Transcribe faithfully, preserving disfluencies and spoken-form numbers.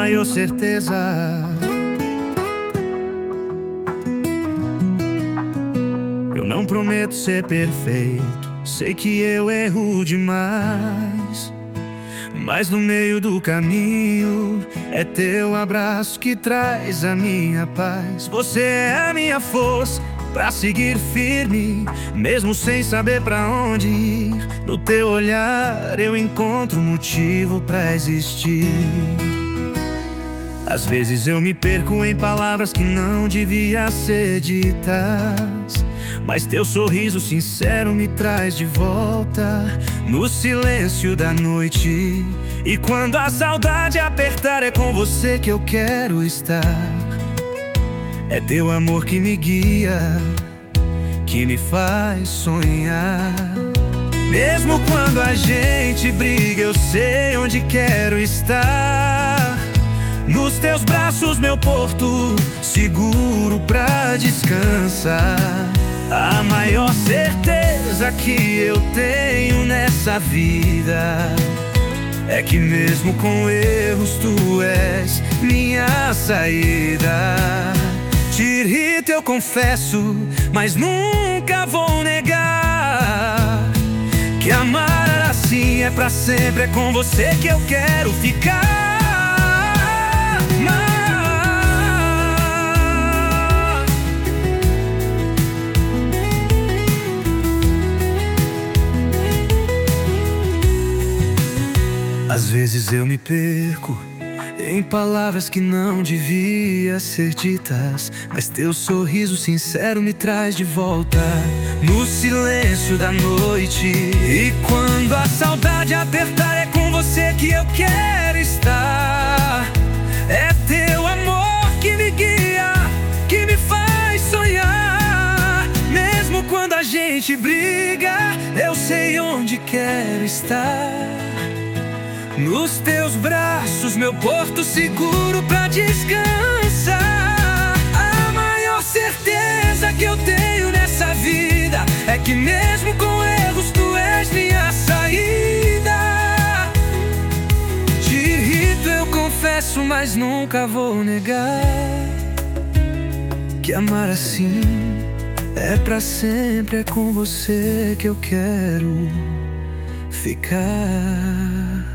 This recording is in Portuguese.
maior certeza. Eu não prometo ser perfeito, sei que eu erro demais, mas no meio do caminho é teu abraço que traz a minha paz. Você é a minha força pra seguir firme, mesmo sem saber pra onde ir. No teu olhar eu encontro motivo pra existir. Às vezes eu me perco em palavras que não devia ser ditas, mas teu sorriso sincero me traz de volta no silêncio da noite. E quando a saudade apertar, é com você que eu quero estar. É teu amor que me guia, que me faz sonhar. Mesmo quando a gente briga, eu sei onde quero estar. Nos teus braços, meu porto seguro pra descansar. A maior certeza que eu tenho nessa vida é que mesmo com erros, tu és minha saída. Te irrito, eu confesso, mas nunca vou negar que amar assim é pra sempre, é com você que eu quero ficar. Às vezes eu me perco em palavras que não devia ser ditas, mas teu sorriso sincero me traz de volta no silêncio da noite. E quando a saudade apertar, é com você que eu quero estar. É teu amor que me guia, que me faz sonhar. Mesmo quando a gente briga, eu sei onde quero estar. Nos teus braços, meu porto seguro pra descansar. A maior certeza que eu tenho nessa vida é que mesmo com erros, tu és minha saída. Te irrito, eu confesso, mas nunca vou negar que amar assim é pra sempre, é com você que eu quero ficar.